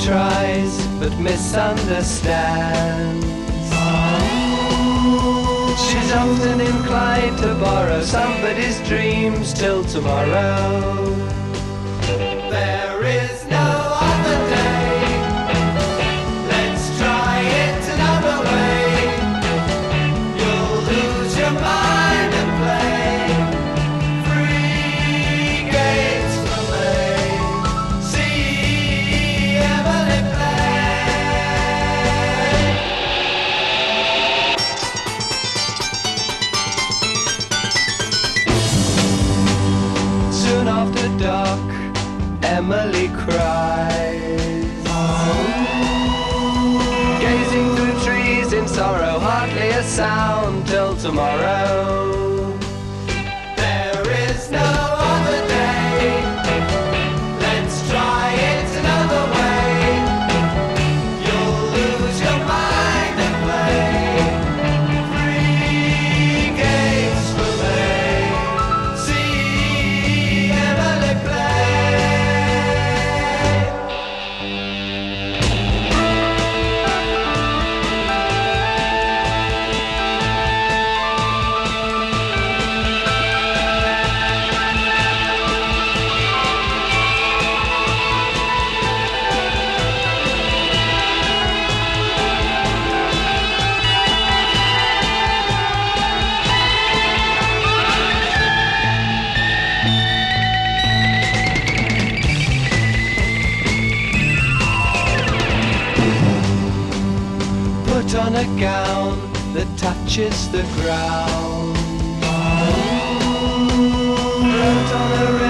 tries but misunderstands. She's often inclined to borrow somebody's dreams till tomorrow. There is no other day. Let's try it another way. You'll lose your mind and play free games for me. See Emily play. Soon after dark, Emily cries, gazing through trees in sorrow, hardly a sound till tomorrow. There is no other day. Let's try it another way. You'll lose your mind and play free games for me. See Emily play. Put on a gown that touches the ground. Wrote on a